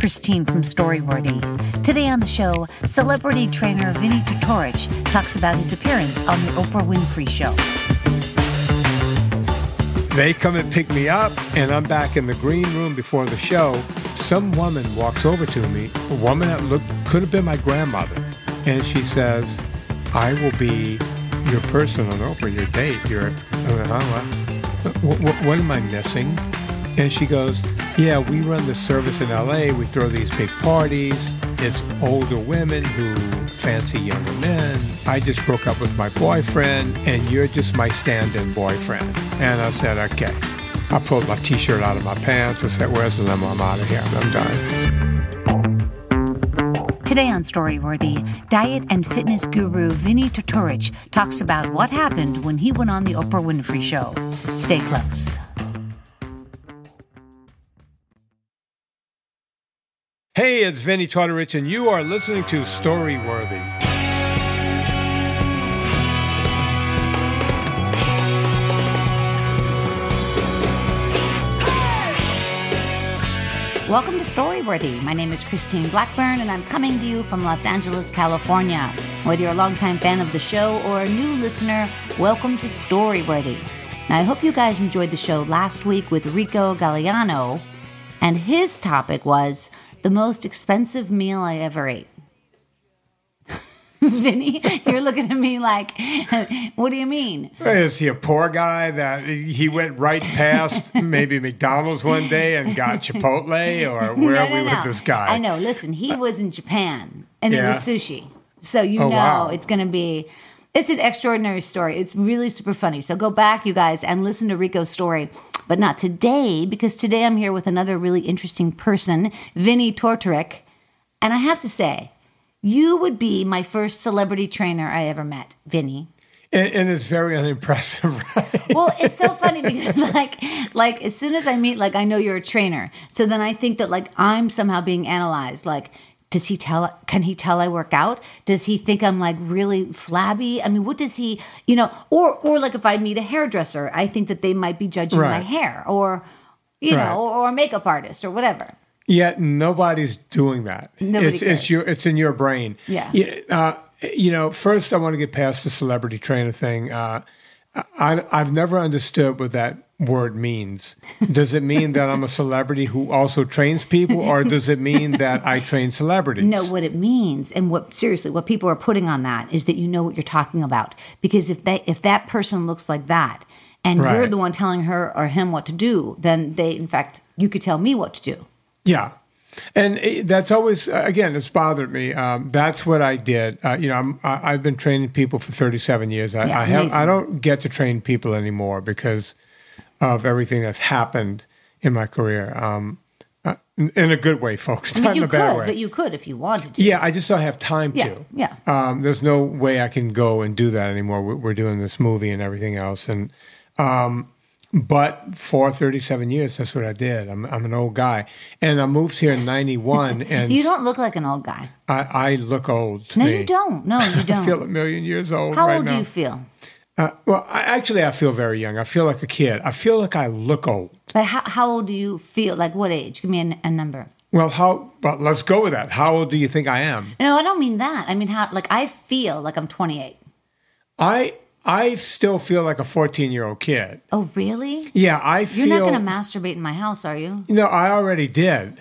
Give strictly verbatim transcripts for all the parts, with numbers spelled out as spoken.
Christine from Storyworthy. Today on the show, celebrity trainer Vinny Tortorich talks about his appearance on the Oprah Winfrey Show. They come and pick me up, and I'm back in the green room before the show. Some woman walks over to me, a woman that looked could have been my grandmother, and she says, "I will be your person on Oprah, your date. Your, uh, what, what, what am I missing?" And she goes, "Yeah, we run the service in L A. We throw these big parties. It's older women who fancy younger men. I just broke up with my boyfriend, and you're just my stand-in boyfriend." And I said, "Okay." I pulled my T-shirt out of my pants. I said, "Where's the limo? I'm out of here. I'm done." Today on Storyworthy, diet and fitness guru Vinny Tortorich talks about what happened when he went on the Oprah Winfrey Show. Stay close. Hey, it's Vinny Tortorich, and you are listening to Storyworthy. Welcome to Storyworthy. My name is Christine Blackburn, and I'm coming to you from Los Angeles, California. Whether you're a longtime fan of the show or a new listener, welcome to Storyworthy. Now, I hope you guys enjoyed the show last week with Rico Galliano, and his topic was the most expensive meal I ever ate. Vinny, you're looking at me like, what do you mean? Is he a poor guy that he went right past maybe McDonald's one day and got Chipotle, or where no, are no, we no. with this guy? I know. Listen, he was in Japan, and Yeah. it was sushi. So you Oh, know wow. it's going to be, it's an extraordinary story. It's really super funny. So go back, you guys, and listen to Rico's story. But not today, because today I'm here with another really interesting person, Vinny Tortorich. And I have to say, you would be my first celebrity trainer I ever met, Vinny. And, and it's very unimpressive, right? Well, it's so funny because like like as soon as I meet, like I know you're a trainer. So then I think that like I'm somehow being analyzed. Like, does he tell, can he tell I work out? Does he think I'm like really flabby? I mean, what does he, you know, or or like if I meet a hairdresser, I think that they might be judging my Right. hair, or, you Right. know, or, or a makeup artist or whatever. Yet nobody's doing that. Nobody it's, cares. it's your it's in your brain. Yeah. Yeah, uh, you know, first I want to get past the celebrity trainer thing. Uh, I, I've never understood what that word means. Does it mean that I'm a celebrity who also trains people, or does it mean that I train celebrities? No, what it means, and what seriously, what people are putting on that is that you know what you're talking about. Because if they, if that person looks like that, and Right. you're the one telling her or him what to do, then they, in fact, you could tell me what to do. Yeah. And it- that's always, uh, again, it's bothered me. Um, that's what I did. Uh, you know, I'm, I, I've been training people for thirty-seven years. I, Yeah, I have. amazing. I don't get to train people anymore because of everything that's happened in my career. Um, uh, in in a good way, folks, I mean, not in you a bad could, way. but you could if you wanted to. Yeah, I just don't have time Yeah, to. yeah. Um, there's no way I can go and do that anymore. We're, we're doing this movie and everything else, and um, but for thirty-seven years, that's what I did. I'm, I'm an old guy, and I moved here in ninety-one, and You don't look like an old guy. I, I look old to No, me. you don't. No, you I don't. feel a million years old How right old now. do you feel? Uh, well, I, actually, I feel very young. I feel like a kid. I feel like I look old. But how, how old do you feel? Like what age? Give me a, a number. Well, how? But let's go with that. How old do you think I am? No, I don't mean that. I mean how. Like I feel like I'm twenty-eight. I I still feel like a fourteen-year-old kid. Oh, really? Yeah, I You're feel. not going to masturbate in my house, are you? No, I already did.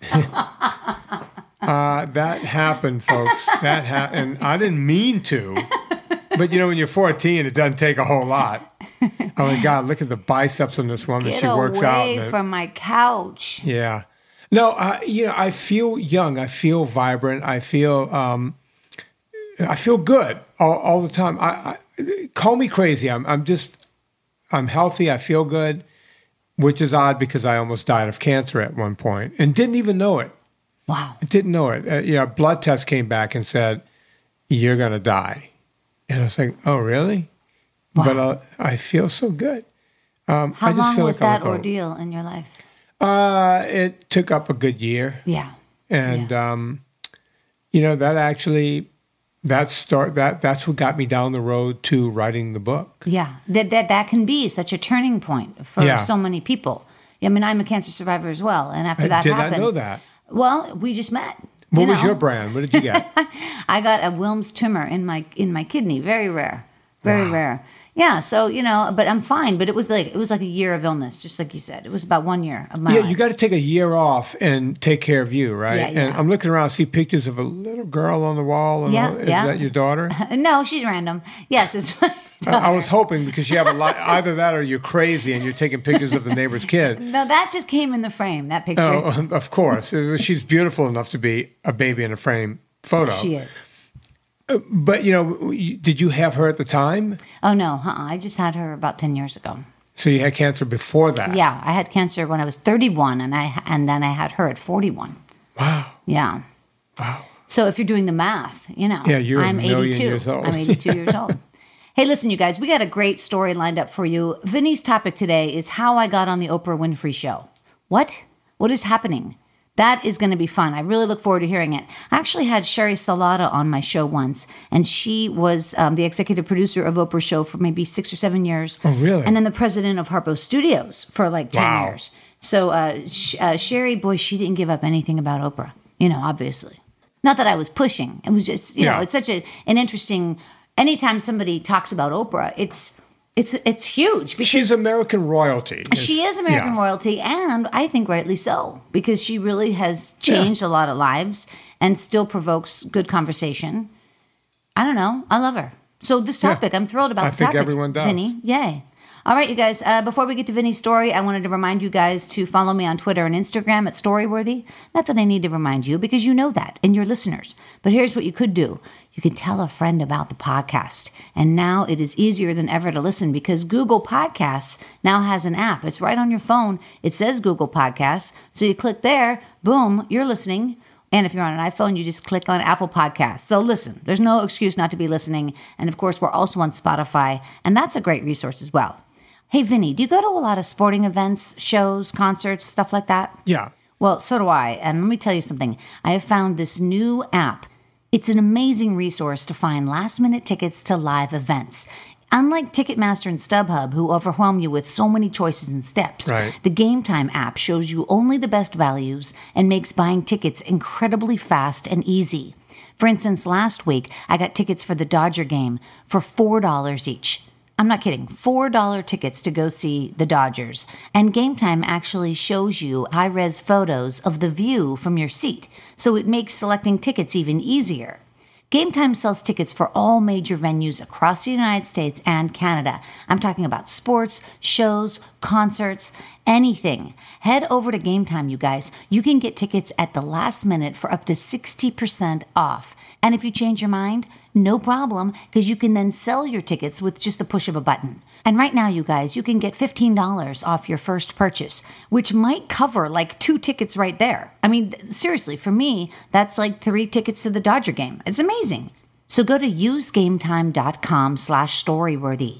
uh, that happened, folks. That happened. I didn't mean to. But, you know, when you're fourteen, it doesn't take a whole lot. Oh, my God, look at the biceps on this woman. Get She works out. away and it- from my couch. Yeah. No, uh, you know, I feel young. I feel vibrant. I feel um, I feel good all, all the time. I, I call me crazy. I'm I'm just I'm healthy. I feel good, which is odd because I almost died of cancer at one point and didn't even know it. Wow. I didn't know it. Uh, you know, blood test came back and said you're gonna die, and I was like, oh really? Wow. But uh, I feel so good. Um, How I just long feel was like I that look old. ordeal in your life? Uh, it took up a good year. Yeah. And um, you know that actually that start that that's what got me down the road to writing the book. Yeah. That that that can be such a turning point for Yeah. so many people. I mean, I'm a cancer survivor as well, and after I that did happened, not know that. Well, we just met. What you was know. your brand? What did you get? I got a Wilms tumor in my in my kidney. Very rare. Very Wow. rare. Yeah, so, you know, but I'm fine. But it was like it was like a year of illness, just like you said. It was about one year of my Yeah, life. you got to take a year off and take care of you, right? Yeah, And yeah. I'm looking around, see pictures of a little girl on the wall. And Yeah, all, is yeah. that your daughter? No, she's random. Yes, it's my I, I was hoping because you have a lot. Either that or you're crazy and you're taking pictures of the neighbor's kid. No, that just came in the frame, that picture. Oh, of course. She's beautiful enough to be a baby in a frame photo. She is. But, you know, did you have her at the time? Oh, no. Uh-uh. I just had her about ten years ago. So you had cancer before that? Yeah, I had cancer when I was thirty-one, and I and then I had her at forty-one. Wow. Yeah. Wow. So if you're doing the math, you know, Yeah, you're a I'm million eighty-two. years old. I'm eighty-two years old. Hey, listen, you guys, we got a great story lined up for you. Vinny's topic today is how I got on the Oprah Winfrey Show. What? What is happening? That is going to be fun. I really look forward to hearing it. I actually had Sherry Salata on my show once, and she was um, the executive producer of Oprah's show for maybe six or seven years. Oh, really? And then the president of Harpo Studios for like ten Wow. years. So uh, Sh- uh, Sherry, boy, she didn't give up anything about Oprah, you know, obviously. Not that I was pushing. It was just, you Yeah. know, it's such a, an interesting, anytime somebody talks about Oprah, it's it's it's huge. Because She's American royalty. she is American Yeah. royalty, and I think rightly so, because she really has changed a lot of lives and still provokes good conversation. I don't know. I love her. So this Yeah. topic, I'm thrilled about I the think topic. everyone does. Vinny, yay. All right, you guys, uh, before we get to Vinny's story, I wanted to remind you guys to follow me on Twitter and Instagram at Storyworthy. Not that I need to remind you, because you know that, and you're listeners. But here's what you could do. You can tell a friend about the podcast. And now it is easier than ever to listen because Google Podcasts now has an app. It's right on your phone. It says Google Podcasts. So you click there, boom, you're listening. And if you're on an iPhone, you just click on Apple Podcasts. So listen, there's no excuse not to be listening. And of course, we're also on Spotify, and that's a great resource as well. Hey, Vinny, do you go to a lot of sporting events, shows, concerts, stuff like that? Yeah. Well, so do I. And let me tell you something. I have found this new app. It's an amazing resource to find last-minute tickets to live events. Unlike Ticketmaster and StubHub, who overwhelm you with so many choices and steps, Right. the Game Time app shows you only the best values and makes buying tickets incredibly fast and easy. For instance, last week, I got tickets for the Dodger game for four dollars each. I'm not kidding. four dollars tickets to go see the Dodgers. And Game Time actually shows you high-res photos of the view from your seat, so it makes selecting tickets even easier. Game Time sells tickets for all major venues across the United States and Canada. I'm talking about sports, shows, concerts, anything. Head over to Game Time, you guys. You can get tickets at the last minute for up to sixty percent off. And if you change your mind, no problem, because you can then sell your tickets with just the push of a button. And right now, you guys, you can get fifteen dollars off your first purchase, which might cover like two tickets right there. I mean, seriously, for me, that's like three tickets to the Dodger game. It's amazing. So go to usegametime.com slash storyworthy.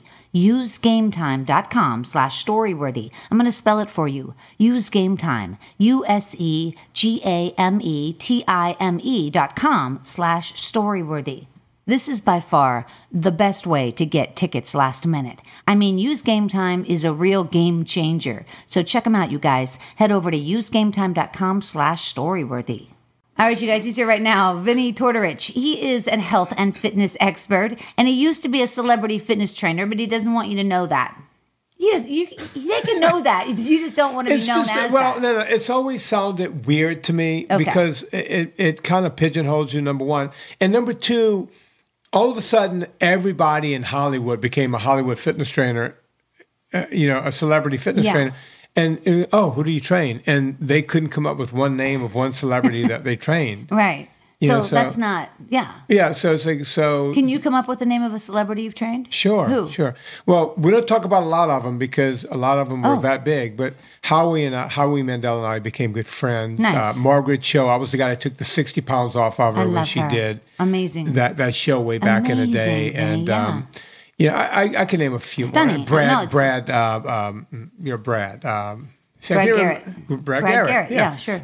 usegametime.com slash storyworthy. I'm going to spell it for you. Use Game Time. U S E G A M E T I M E dot com slash storyworthy. This is by far the best way to get tickets last minute. I mean, Use Game Time is a real game changer. So check them out, you guys. Head over to usegametime.com slash storyworthy. All right, you guys, he's here right now. Vinny Tortorich. He is a health and fitness expert, and he used to be a celebrity fitness trainer, but he doesn't want you to know that. He does, you, they can know that. You just don't want to It's be known just as well, that. no, no. It's always sounded weird to me Okay. because it, it, it kind of pigeonholes you. Number one, and number two, all of a sudden, everybody in Hollywood became a Hollywood fitness trainer. Uh, you know, a celebrity fitness Yeah. trainer. And uh, oh, who do you train? And they couldn't come up with one name of one celebrity that they trained. Right. You So, know, so- that's not, yeah. Yeah, so it's like so. Can you come up with the name of a celebrity you've trained? Sure, Who? sure. Well, we don't talk about a lot of them because a lot of them were Oh. that big. But Howie and I, Howie Mandel and I became good friends. Nice. Uh, Margaret Cho, I was the guy that took the sixty pounds off of her I when love she her. did Amazing. that that show way back in the day. Amazing, And yeah. um, you know, I, I I can name a few Stunning. more. Brad, No, it's- Brad, uh, um, you know, Brad. Um, see, I Brad can't Garrett. remember- Brad, Brad Garrett. Garrett, yeah, sure. Yeah.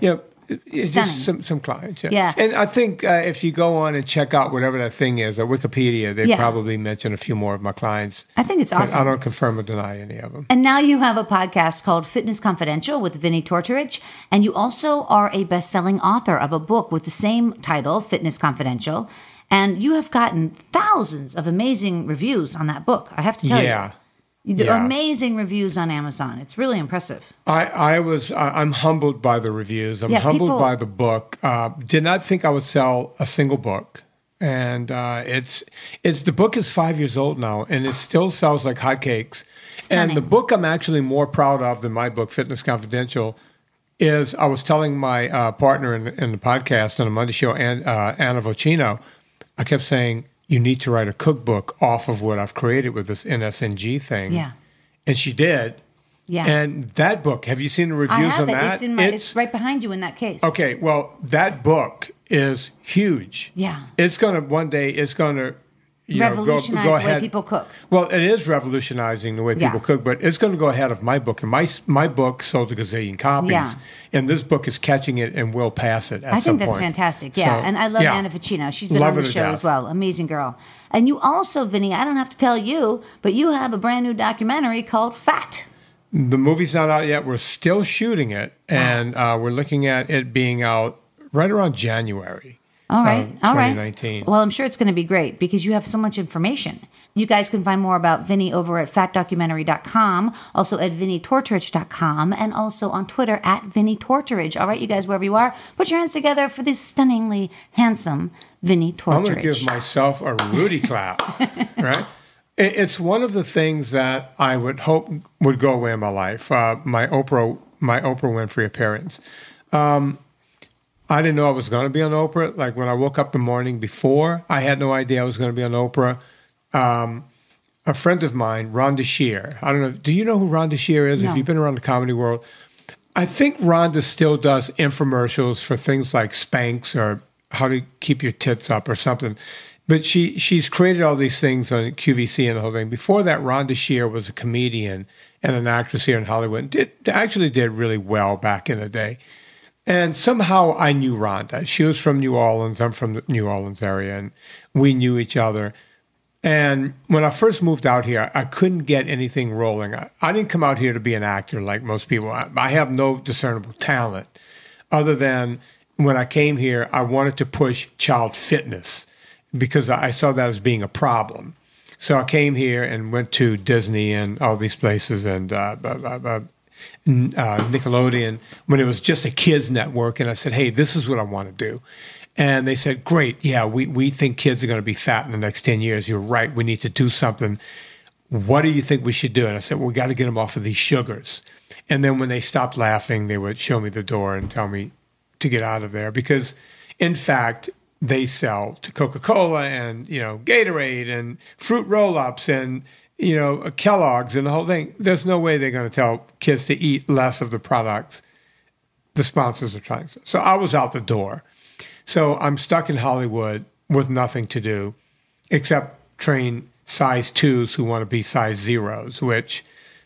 It's Stunning. just some, some clients. Yeah. Yeah. And I think uh, if you go on and check out whatever that thing is, at Wikipedia, they Yeah. probably mention a few more of my clients. I think it's But awesome. I don't confirm or deny any of them. And now you have a podcast called Fitness Confidential with Vinnie Tortorich. And you also are a best-selling author of a book with the same title, Fitness Confidential. And you have gotten thousands of amazing reviews on that book. I have to tell Yeah. you. The Yeah. amazing reviews on Amazon. It's really impressive. I, I was I- I'm humbled by the reviews. I'm Yeah, humbled people- by the book. Uh, did not think I would sell a single book, and uh, it's it's the book is five years old now, and it still sells like hotcakes. Stunning. And the book I'm actually more proud of than my book, Fitness Confidential, is I was telling my uh, partner in, in the podcast on the Monday show, Ann, uh, Anna Vocino, I kept saying, you need to write a cookbook off of what I've created with this N S N G thing. Yeah. And she did. Yeah. And that book, have you seen the I reviews have on it. that? It's, in my, it's right behind you in that case. Okay, well, that book is huge. Yeah. It's going to, one day, it's going to, you know, go, Revolutionize go the ahead. way people cook. Well, it is revolutionizing the way Yeah. people cook, but it's going to go ahead of my book. And my my book sold a gazillion copies. Yeah. And this book is catching it and will pass it at I some think that's point. fantastic. Yeah. So, and I love yeah. Anna Ficino. She's been Love on the her to show death. as well. Amazing girl. And you also, Vinny, I don't have to tell you, but you have a brand new documentary called Fat. The movie's not out yet. We're still shooting it, and uh, we're looking at it being out right around January. All right. of All right. twenty nineteen. Well, I'm sure it's going to be great because you have so much information. You guys can find more about Vinny over at fat documentary dot com, also at vinnie tortorich dot com, and also on Twitter at Vinnie Tortorich. All right, you guys, wherever you are, put your hands together for this stunningly handsome Vinnie Tortorich. I'm going to give myself a Rudy clap, right? It- It's one of the things that I would hope would go away in my life. Uh, my Oprah, my Oprah Winfrey appearance. Um, I didn't know I was going to be on Oprah. Like when I woke up the morning before, I had no idea I was going to be on Oprah. Um, a friend of mine, Rhonda Shear. I don't know. Do you know who Rhonda Shear is? No. If you've been around the comedy world, I think Rhonda still does infomercials for things like Spanx or how to keep your tits up or something. But she she's created all these things on Q V C and the whole thing. Before that, Rhonda Shear was a comedian and an actress here in Hollywood. And did actually did really well back in the day. And somehow I knew Rhonda. She was from New Orleans. I'm from the New Orleans area, and we knew each other. And when I first moved out here, I couldn't get anything rolling. I, I didn't come out here to be an actor like most people. I, I have no discernible talent other than when I came here, I wanted to push child fitness because I saw that as being a problem. So I came here and went to Disney and all these places and uh, uh, uh, uh, Nickelodeon when it was just a kids network. And I said, hey, this is what I want to do. And they said, great, yeah, we, we think kids are going to be fat in the next ten years. You're right, we need to do something. What do you think we should do? And I said, well, we got to get them off of these sugars. And then when they stopped laughing, they would show me the door and tell me to get out of there. Because, in fact, they sell to Coca-Cola and, you know, Gatorade and fruit roll-ups and, you know, Kellogg's and the whole thing. There's no way they're going to tell kids to eat less of the products the sponsors are trying to. So I was out the door. So I'm stuck in Hollywood with nothing to do except train size twos who want to be size zeros, which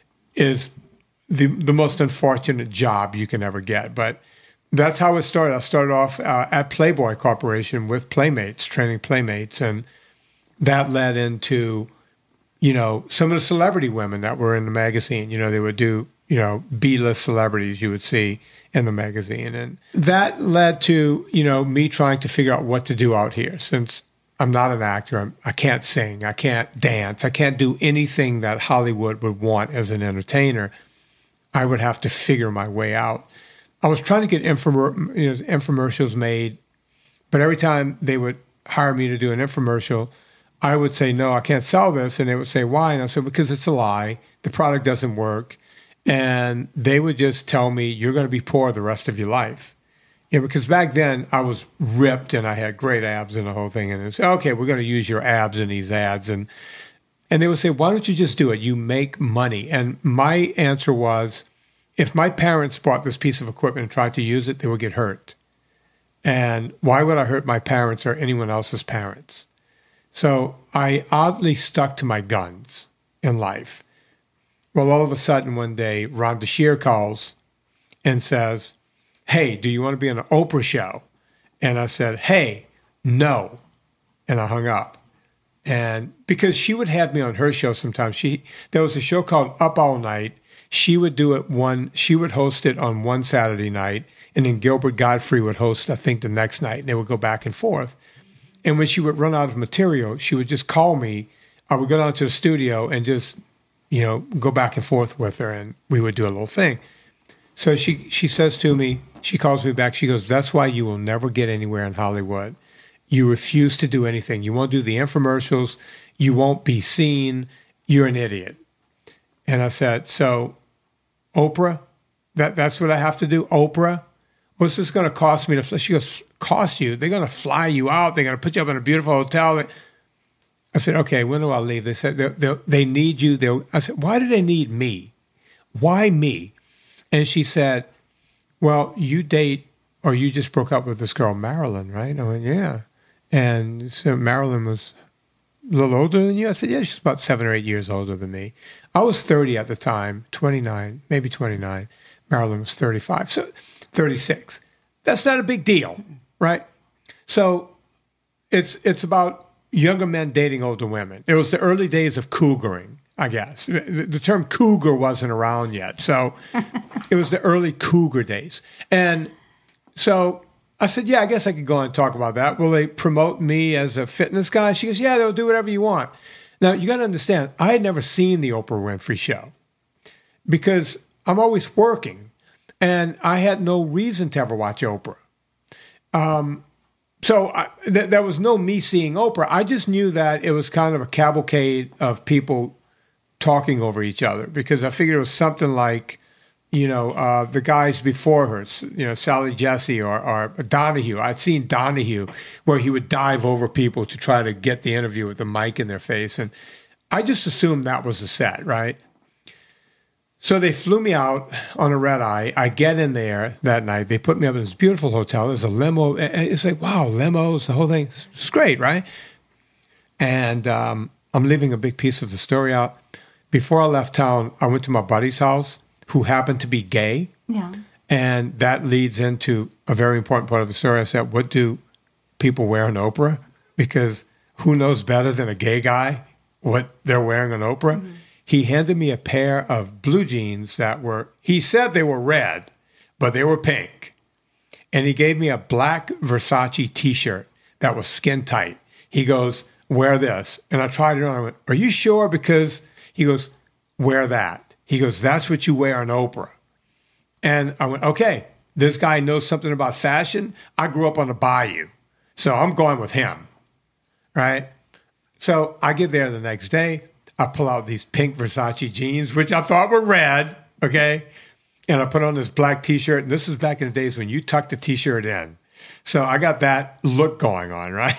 is the the most unfortunate job you can ever get. But that's how it started. I started off uh, at Playboy Corporation with Playmates, training Playmates, and that led into, you know, some of the celebrity women that were in the magazine. You know, they would do, you know, B-list celebrities you would see in the magazine. And that led to, you know, me trying to figure out what to do out here since I'm not an actor. I'm, I can't sing. I can't dance. I can't do anything that Hollywood would want as an entertainer. I would have to figure my way out. I was trying to get infomer- you know, infomercials made, but every time they would hire me to do an infomercial, I would say, no, I can't sell this. And they would say, why? And I said, because it's a lie. The product doesn't work. And they would just tell me, you're going to be poor the rest of your life. Yeah, because back then I was ripped and I had great abs and the whole thing. And they said, okay, we're going to use your abs in these ads. And and they would say, why don't you just do it? You make money. And my answer was, if my parents bought this piece of equipment and tried to use it, they would get hurt. And why would I hurt my parents or anyone else's parents? So I oddly stuck to my guns in life. Well, all of a sudden one day, Rhonda Shear calls and says, hey, do you want to be on an Oprah show? And I said, hey, no. And I hung up. And because she would have me on her show sometimes. She there was a show called Up All Night. She would do it one, she would host it on one Saturday night, and then Gilbert Godfrey would host, I think, the next night, and they would go back and forth. And when she would run out of material, she would just call me. I would go down to the studio and just, you know, go back and forth with her, and we would do a little thing. So she she says to me, she calls me back, she goes, that's why you will never get anywhere in Hollywood. You refuse to do anything. You won't do the infomercials. You won't be seen. You're an idiot. And I said, so Oprah, that, that's what I have to do? Oprah? What's this going to cost me? To, she goes, cost you? They're going to fly you out. They're going to put you up in a beautiful hotel. I said, okay, when do I leave? They said, they they need you. They'll, I said, why do they need me? Why me? And she said, well, you date, or you just broke up with this girl, Marilyn, right? I went, yeah. And so Marilyn was a little older than you? I said, yeah, she's about seven or eight years older than me. I was thirty at the time, twenty-nine, maybe twenty-nine. Marilyn was thirty-five, so thirty-six. That's not a big deal, right? So it's it's about younger men dating older women. It was the early days of cougaring, I guess. The, the term cougar wasn't around yet, so it was the early cougar days. And so I said, yeah, I guess I could go on and talk about that. Will they promote me as a fitness guy? She goes, yeah, they'll do whatever you want. Now, you got to understand, I had never seen the Oprah Winfrey Show because I'm always working, and I had no reason to ever watch Oprah. Um, so I, th- there was no me seeing Oprah. I just knew that it was kind of a cavalcade of people talking over each other because I figured it was something like, you know, uh, the guys before her, you know, Sally Jesse or, or Donahue. I'd seen Donahue where he would dive over people to try to get the interview with the mic in their face. And I just assumed that was the set, right? So they flew me out on a red eye. I get in there that night. They put me up in this beautiful hotel. There's a limo. It's like, wow, limos, the whole thing. It's great, right? And um, I'm leaving a big piece of the story out. Before I left town, I went to my buddy's house, who happened to be gay. Yeah. And that leads into a very important part of the story. I said, what do people wear on Oprah? Because who knows better than a gay guy what they're wearing on Oprah? Mm-hmm. He handed me a pair of blue jeans that were, he said they were red, but they were pink. And he gave me a black Versace t-shirt that was skin tight. He goes, wear this. And I tried it on. I went, are you sure? Because he goes, wear that. He goes, that's what you wear on Oprah. And I went, okay, this guy knows something about fashion. I grew up on the bayou, so I'm going with him, right? So I get there the next day. I pull out these pink Versace jeans, which I thought were red, okay? And I put on this black T-shirt. And this is back in the days when you tucked the T-shirt in. So I got that look going on, right?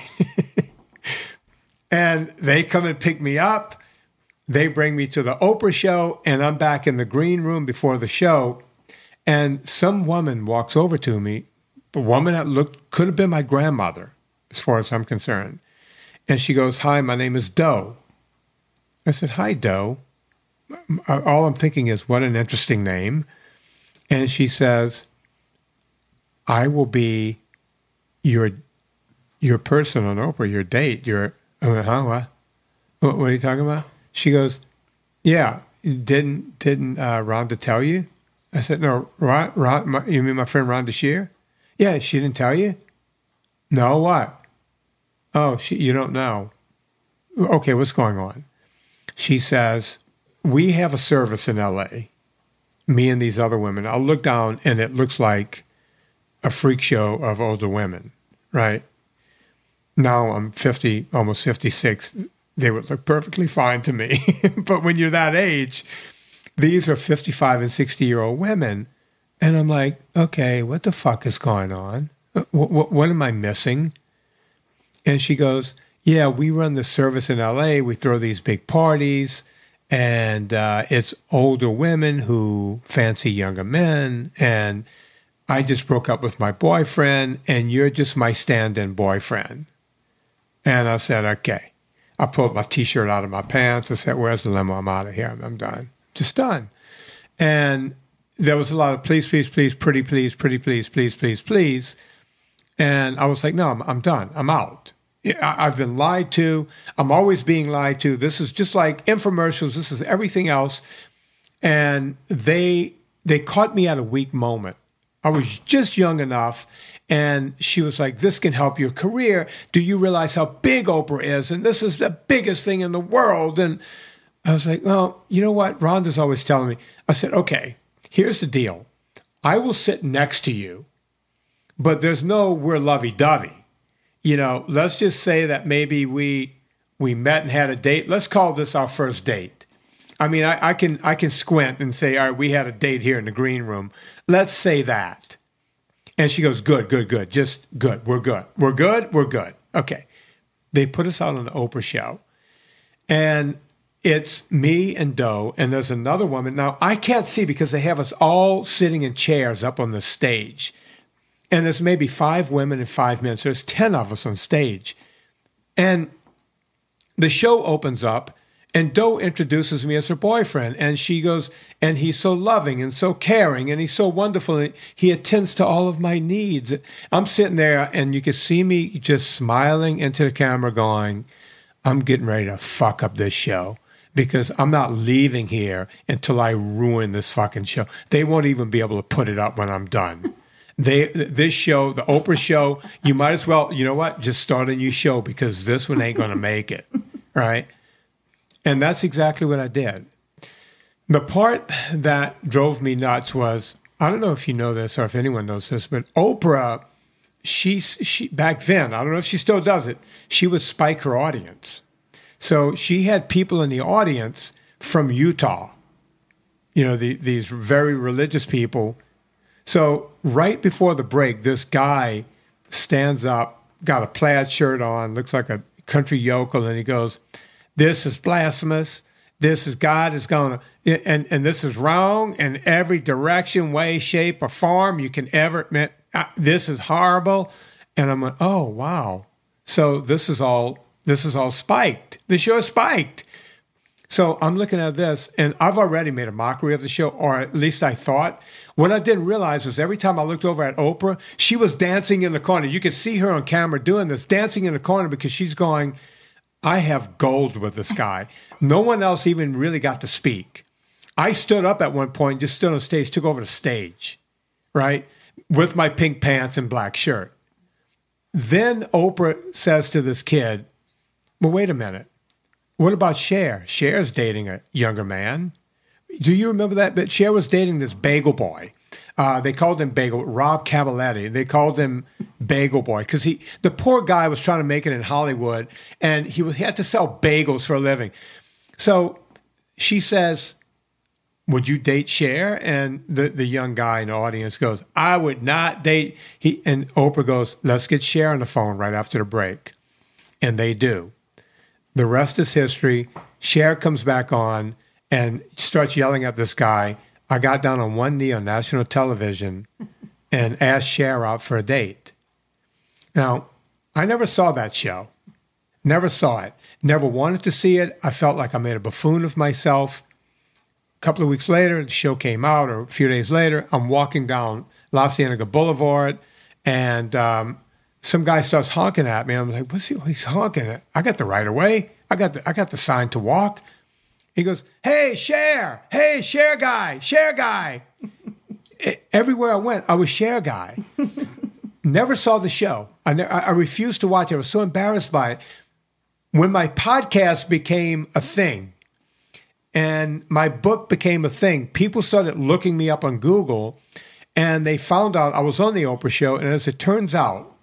And they come and pick me up. They bring me to the Oprah show, and I'm back in the green room before the show. And some woman walks over to me, a woman that looked, could have been my grandmother, as far as I'm concerned. And she goes, hi, my name is Doe. I said, hi, Doe. All I'm thinking is, what an interesting name. And she says, I will be your your person on Oprah, your date. Your, I went, huh, what? What, what are you talking about? She goes, yeah, didn't didn't uh, Rhonda tell you? I said, no, Ron, Ron, my, you mean my friend Rhonda Shear? Yeah, she didn't tell you? No, what? Oh, she, you don't know. Okay, what's going on? She says, we have a service in L A, me and these other women. I'll look down, and it looks like a freak show of older women, right? Now I'm fifty, almost fifty-six. They would look perfectly fine to me. But when you're that age, these are fifty-five and sixty-year-old women. And I'm like, okay, what the fuck is going on? What, what, what am I missing? And she goes, yeah, we run the service in L A. We throw these big parties. And uh, it's older women who fancy younger men. And I just broke up with my boyfriend. And you're just my stand-in boyfriend. And I said, okay. I pulled my T-shirt out of my pants. I said, where's the limo? I'm out of here. I'm, I'm done. Just done. And there was a lot of please, please, please, pretty, please, pretty, please, please, please, please. And I was like, no, I'm, I'm done. I'm out. I, I've been lied to. I'm always being lied to. This is just like infomercials. This is everything else. And they they caught me at a weak moment. I was just young enough. And she was like, this can help your career. Do you realize how big Oprah is? And this is the biggest thing in the world. And I was like, well, you know what? Rhonda's always telling me. I said, okay, here's the deal. I will sit next to you, but there's no we're lovey-dovey. You know, let's just say that maybe we we met and had a date. Let's call this our first date. I mean, I, I can I can squint and say, all right, we had a date here in the green room. Let's say that. And she goes, good, good, good. Just good. We're good. We're good. We're good. Okay. They put us out on the Oprah show. And it's me and Doe, and there's another woman. Now, I can't see because they have us all sitting in chairs up on the stage. And there's maybe five women and five men. So there's ten of us on stage. And the show opens up, and Doe introduces me as her boyfriend. And she goes, and he's so loving and so caring, and he's so wonderful. And he attends to all of my needs. I'm sitting there, and you can see me just smiling into the camera going, I'm getting ready to fuck up this show because I'm not leaving here until I ruin this fucking show. They won't even be able to put it up when I'm done. They This show, the Oprah show, you might as well, you know what, just start a new show because this one ain't going to make it, right? And that's exactly what I did. The part that drove me nuts was, I don't know if you know this or if anyone knows this, but Oprah, she, she back then, I don't know if she still does it, she would spike her audience. So she had people in the audience from Utah, you know, the, these very religious people. So right before the break, this guy stands up, got a plaid shirt on, looks like a country yokel, and he goes, this is blasphemous. This is God is going to, and, and this is wrong in every direction, way, shape, or form you can ever, man, this is horrible. And I'm like, oh, wow. So this is all, this is all spiked. The show is spiked. So I'm looking at this, and I've already made a mockery of the show, or at least I thought. What I didn't realize was every time I looked over at Oprah, she was dancing in the corner. You could see her on camera doing this, dancing in the corner because she's going, I have gold with this guy. No one else even really got to speak. I stood up at one point, just stood on stage, took over the stage, right, with my pink pants and black shirt. Then Oprah says to this kid, well, wait a minute. What about Cher? Cher's dating a younger man. Do you remember that? But Cher was dating this bagel boy. Uh, they called him Bagel, Rob Cavaletti. They called him Bagel Boy because he, the poor guy was trying to make it in Hollywood, and he, was, he had to sell bagels for a living. So she says, would you date Cher? And the, the young guy in the audience goes, I would not date. He And Oprah goes, let's get Cher on the phone right after the break. And they do. The rest is history. Cher comes back on and starts yelling at this guy. I got down on one knee on national television and asked Cher out for a date. Now, I never saw that show. Never saw it. Never wanted to see it. I felt like I made a buffoon of myself. A couple of weeks later, the show came out, or a few days later, I'm walking down La Cienega Boulevard, and um, some guy starts honking at me. I'm like, what's he? He's honking at? I got the right of way. I got the, I got the sign to walk. He goes, hey, Cher, hey, Cher guy, Cher guy. Everywhere I went, I was Cher guy. Never saw the show. I, ne- I refused to watch it. I was so embarrassed by it. When my podcast became a thing and my book became a thing, people started looking me up on Google, and they found out I was on the Oprah show. And as it turns out,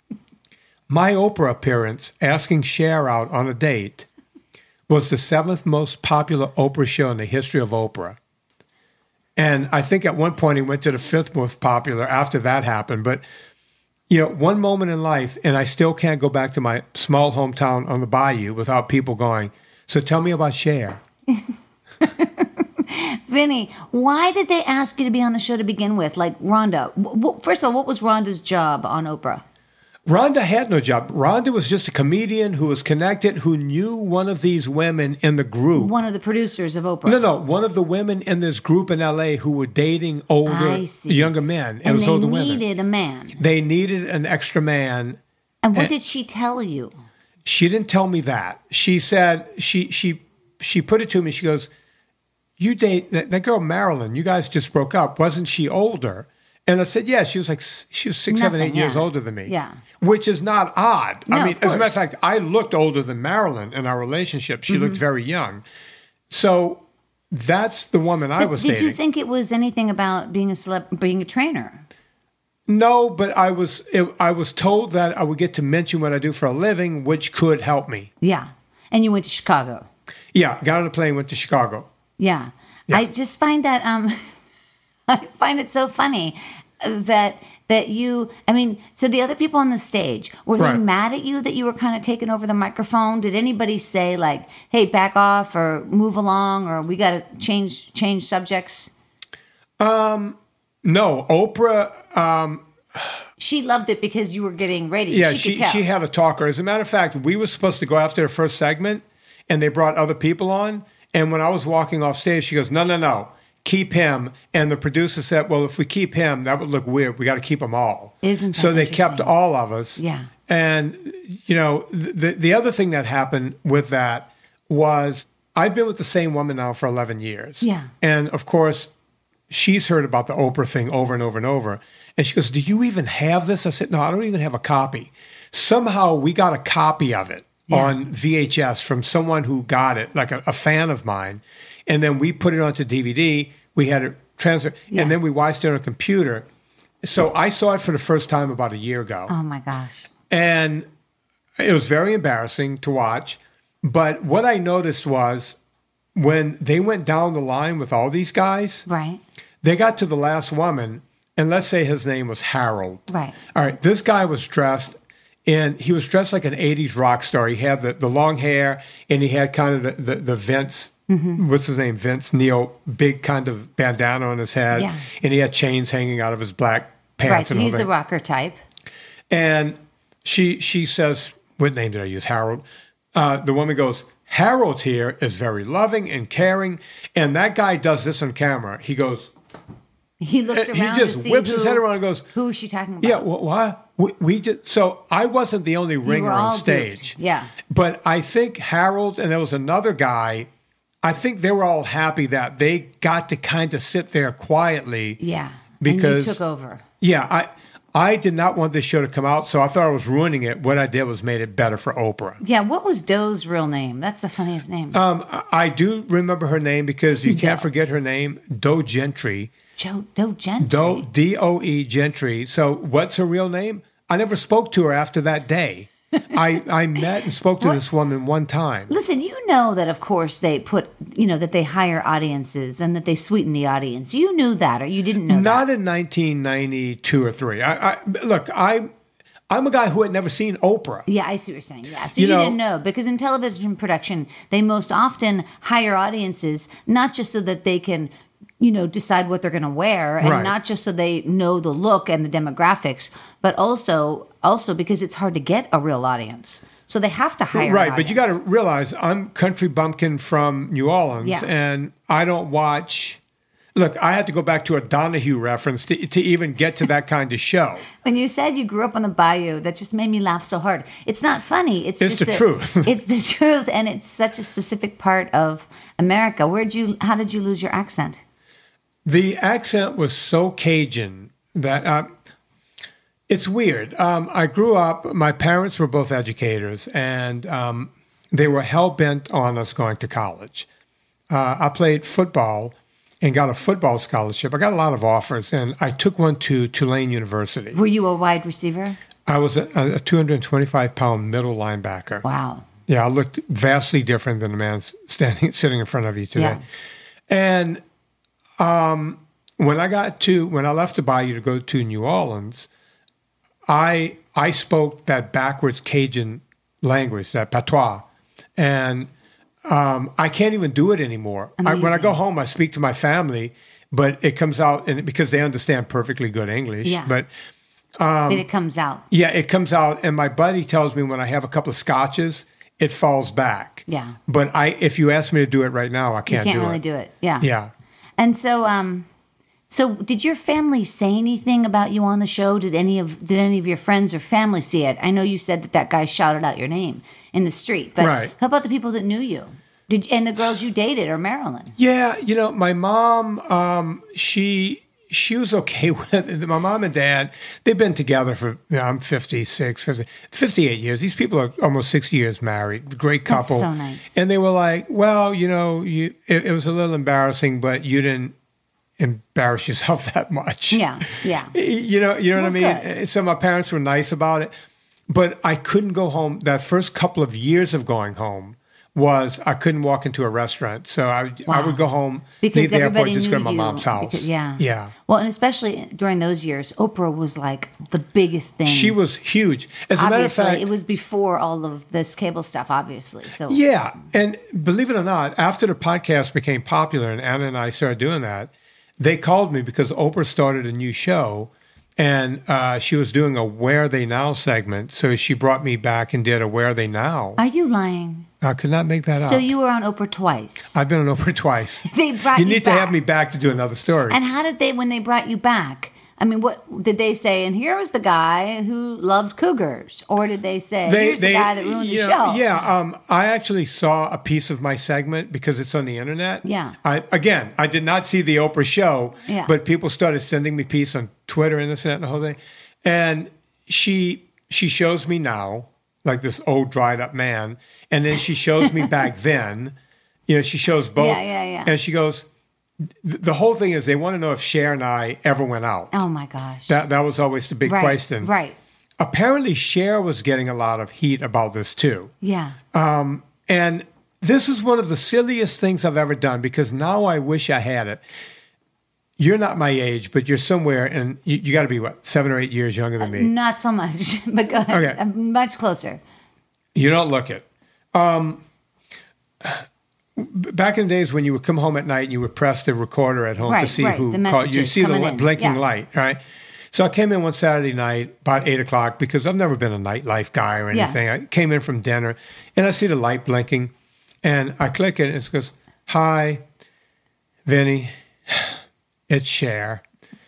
my Oprah appearance asking Cher out on a date was the seventh most popular Oprah show in the history of Oprah. And I think at one point he went to the fifth most popular after that happened. But, you know, one moment in life, and I still can't go back to my small hometown on the bayou without people going, so tell me about Cher. Vinny, why did they ask you to be on the show to begin with? Like, Rhonda, w- w- first of all, what was Rhonda's job on Oprah? Rhonda had no job. Rhonda was just a comedian who was connected, who knew one of these women in the group. One of the producers of Oprah. No, no, one of the women in this group in L A who were dating older, younger men. It and was they older needed women. a man. They needed an extra man. And what and did she tell you? She didn't tell me that. She said, she she she put it to me. She goes, you date, that, that girl Marilyn, you guys just broke up. Wasn't she older? And I said, yeah, she was like, she was six, Nothing, seven, eight yeah. years older than me. Yeah. Which is not odd. No, I mean, of as a matter of course. fact, I looked older than Marilyn in our relationship. She Mm-hmm. looked very young. So that's the woman I But was did dating. you think it was anything about being a celeb, being a trainer? No, but I was it, I was told that I would get to mention what I do for a living, which could help me. Yeah. And you went to Chicago. Yeah, got on a plane, went to Chicago. Yeah. Yeah. I just find that um I find it so funny that that you I mean, so the other people on the stage, were they Right. mad at you that you were kind of taking over the microphone? Did anybody say like, "Hey, back off," or "Move along," or "We got to change change subjects"? No, Oprah. Um, She loved it because you were getting ratings. yeah, she, she could tell. she had a talker. As a matter of fact, we were supposed to go after the first segment, and they brought other people on. And when I was walking off stage, she goes, "No, no, no, keep him." And the producer said, "Well, if we keep him, that would look weird. We got to keep them all." Isn't that so they kept interesting? all of us. Yeah. And you know, the the other thing that happened with that was I've been with the same woman now for eleven years. Yeah. And of course, she's heard about the Oprah thing over and over and over. And she goes, "Do you even have this?" I said, "No, I don't even have a copy." Somehow we got a copy of it Yeah. on V H S from someone who got it, like a, a fan of mine. And then we put it onto D V D. We had it transferred. Yeah. And then we watched it on a computer. So I saw it for the first time about a year ago. Oh my gosh. And it was very embarrassing to watch. But what I noticed was when they went down the line with all these guys, Right. they got to the last woman, and let's say his name was Harold. Right. All right, this guy was dressed, and he was dressed like an eighties rock star. He had the, the long hair, and he had kind of the, the, the Vince, Mm-hmm. what's his name, Vince Neil, big kind of bandana on his head, Yeah. and he had chains hanging out of his black pants. Right. So and all he's that. the rocker type. And she she says, what name did I use? Harold. Uh, the woman goes, "Harold here is very loving and caring." And that guy does this on camera. He goes, He looks Uh, he around. just to see whips who, his head around and goes, "Who is she talking about?" "Yeah, wh- what? We, we just so I wasn't the only ringer were on all stage. duped. Yeah. But I think Harold and there was another guy. I think they were all happy that they got to kind of sit there quietly. Yeah. Because- and you took over. Yeah, I I did not want this show to come out, so I thought I was ruining it. What I did was made it better for Oprah. Yeah. What was Doe's real name? That's the funniest name. Um, I- I do remember her name because you can't Doe. forget her name, Doe Gentry. Joe Doe Gentry. Doe, D O E Gentry. So what's her real name? I never spoke to her after that day. I, I met and spoke to What? this woman one time. Listen, you know that of course they put, you know, that they hire audiences and that they sweeten the audience. You knew that, or you didn't know Not that? in nineteen ninety-two or three. I, I look, I, I'm a guy who had never seen Oprah. Yeah, I see what you're saying. Yeah, so You you, know- didn't know because in television production, they most often hire audiences not just so that they can, you know, decide what they're going to wear, and Right. not just so they know the look and the demographics, but also also because it's hard to get a real audience. So they have to hire. an Right, but you got to audience. realize I'm country bumpkin from New Orleans, Yeah. and I don't watch. Look, I had to go back to a Donahue reference to, to even get to that kind of show. When you said you grew up on the bayou, that just made me laugh so hard. It's not funny. It's, It's just the that- truth. It's the truth, and it's such a specific part of America. Where'd you? How did you lose your accent? The accent was so Cajun that uh, it's weird. Um, I grew up, my parents were both educators, and um, they were hell bent on us going to college. Uh, I played football and got a football scholarship. I got a lot of offers, and I took one to Tulane University. Were you a wide receiver? I was a, a two hundred twenty-five pound middle linebacker. Wow. Yeah, I looked vastly different than the man standing, sitting in front of you today. Yeah. And um, when I got to, when I left the Bayou to go to New Orleans, I I spoke that backwards Cajun language, that patois, and um, I can't even do it anymore. I, when I go Amazing. home, I speak to my family, but it comes out and because they understand perfectly good English. Yeah. But Um, it comes out. Yeah, it comes out. And my buddy tells me when I have a couple of scotches, it falls back. Yeah. But I, if you ask me to do it right now, I can't, you can't do really it. do it. Yeah. Yeah. And so, um, so did your family say anything about you on the show? Did any of did any of your friends or family see it? I know you said that that guy shouted out your name in the street, but right. how about the people that knew you? Did and the girls you dated or Marilyn? Yeah, you know, my mom, um, she she was okay with it. My mom and dad, they've been together for, you know, I'm fifty-six, fifty, fifty-eight years. These people are almost sixty years married. Great couple. That's so nice. And they were like, well, you know, you it, it was a little embarrassing, but you didn't embarrass yourself that much. Yeah, yeah. You know, you know Well, what I mean? good. So my parents were nice about it. But I couldn't go home. That first couple of years of going home was I couldn't walk into a restaurant. So I, Wow. I would go home, Because leave the airport, everybody just go to knew my you. mom's house. Because- yeah. Yeah. Well, and especially during those years, Oprah was like the biggest thing. She was huge. As a matter of Obviously, fact, it was before all of this cable stuff, obviously. So yeah. And believe it or not, after the podcast became popular and Anna and I started doing that, they called me because Oprah started a new show and uh, she was doing a Where They Now segment. So she brought me back and did a Where They Now. Are you lying? I could not make that So up. you were on Oprah twice. I've been on Oprah twice. They brought you you need to back. have me back to do another story. And how did they, when they brought you back, I mean, what did they say? And here was the guy who loved cougars. Or did they say, They- here's they- the guy that ruined you the know, show? Yeah, um, I actually saw a piece of my segment because it's on the internet. Yeah. I, again, I did not see the Oprah show, Yeah. but people started sending me pieces on Twitter and this and that and the whole thing. And she she shows me now, like this old dried up man, and then she shows me back then. You know, she shows both. Yeah, yeah, yeah. And she goes, th- the whole thing is they want to know if Cher and I ever went out. Oh, my gosh. That that was always the big right, question. Right. Apparently, Cher was getting a lot of heat about this too. Yeah. Um, and this is one of the silliest things I've ever done because now I wish I had it. You're not my age, but you're somewhere, and you, you got to be, what, seven or eight years younger than me. Not so much, but go ahead. Okay. I'm much closer. You don't look it. Um, b- back in the days when you would come home at night and you would press the recorder at home Right, to see right, who the called. You messages see the coming li- in, blinking yeah. light, right? So I came in one Saturday night about eight o'clock because I've never been a nightlife guy or Yeah. anything. I came in from dinner and I see the light blinking and I click it and it goes, "Hi, Vinny, it's Cher.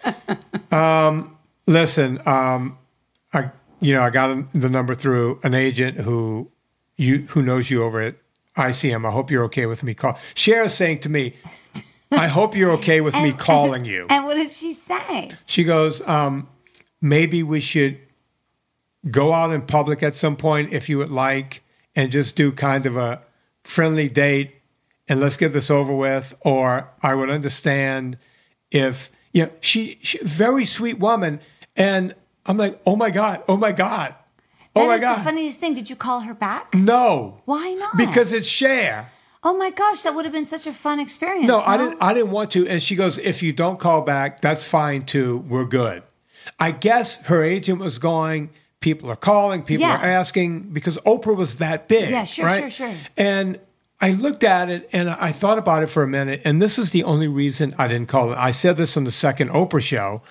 um, listen, um, I you know I got the number through an agent who you who knows you over at I C M. I hope you're okay with me call." Cher is saying to me, "I hope you're okay with me calling you." And what did she say? She goes, um, "Maybe we should go out in public at some point if you would like, and just do kind of a friendly date, and let's get this over with. Or I would understand if." Yeah, she, she very sweet woman, and I'm like, oh my god, oh my god, oh That my is god. the funniest thing. Did you call her back? No, Why not? because it's Cher. Oh my gosh, that would have been such a fun experience. No, I no? didn't. I didn't want to. And she goes, if you don't call back, that's fine too. We're good. I guess her agent was going. People are calling. People Yeah. are asking because Oprah was that big. Yeah, sure, right? sure, sure. And I looked at it and I thought about it for a minute. And this is the only reason I didn't call it. I said this on the second Oprah show.